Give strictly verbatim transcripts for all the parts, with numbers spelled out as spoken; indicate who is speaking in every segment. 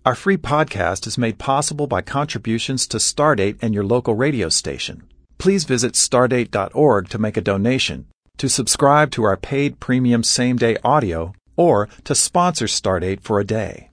Speaker 1: Our free podcast is made possible by contributions to Stardate and your local radio station. Please visit stardate dot org to make a donation, to subscribe to our paid premium same-day audio, or to sponsor Stardate for a day.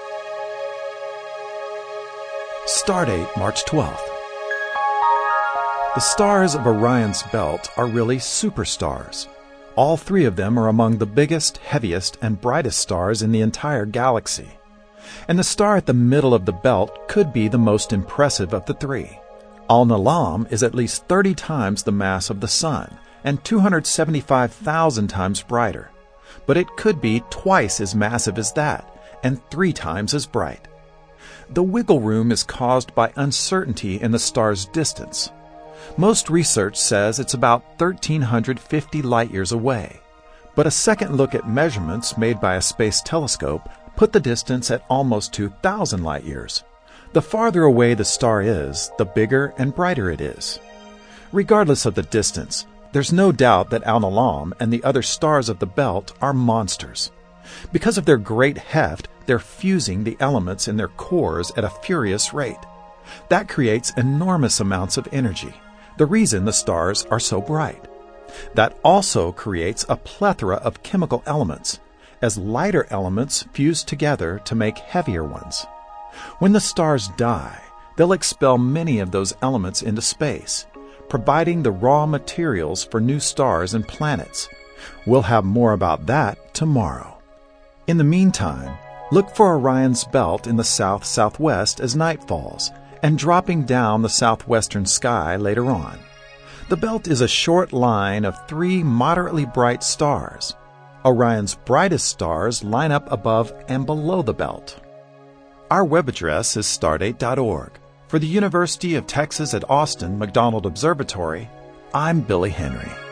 Speaker 1: Stardate, March twelfth. The stars of Orion's belt are really superstars. All three of them are among the biggest, heaviest, and brightest stars in the entire galaxy. And the star at the middle of the belt could be the most impressive of the three. Alnilam is at least thirty times the mass of the Sun and two hundred seventy-five thousand times brighter. But it could be twice as massive as that and three times as bright. The wiggle room is caused by uncertainty in the star's distance. Most research says it's about one thousand three hundred fifty light-years away, but a second look at measurements made by a space telescope put the distance at almost two thousand light-years. The farther away the star is, the bigger and brighter it is. Regardless of the distance, there's no doubt that Alnilam and the other stars of the belt are monsters. Because of their great heft, they're fusing the elements in their cores at a furious rate. That creates enormous amounts of energy, the reason the stars are so bright. That also creates a plethora of chemical elements, as lighter elements fuse together to make heavier ones. When the stars die, they'll expel many of those elements into space, providing the raw materials for new stars and planets. We'll have more about that tomorrow. In the meantime, look for Orion's belt in the south-southwest as night falls, and dropping down the southwestern sky later on. The belt is a short line of three moderately bright stars. Orion's brightest stars line up above and below the belt. Our web address is stardate dot org. For the University of Texas at Austin McDonald Observatory, I'm Billy Henry.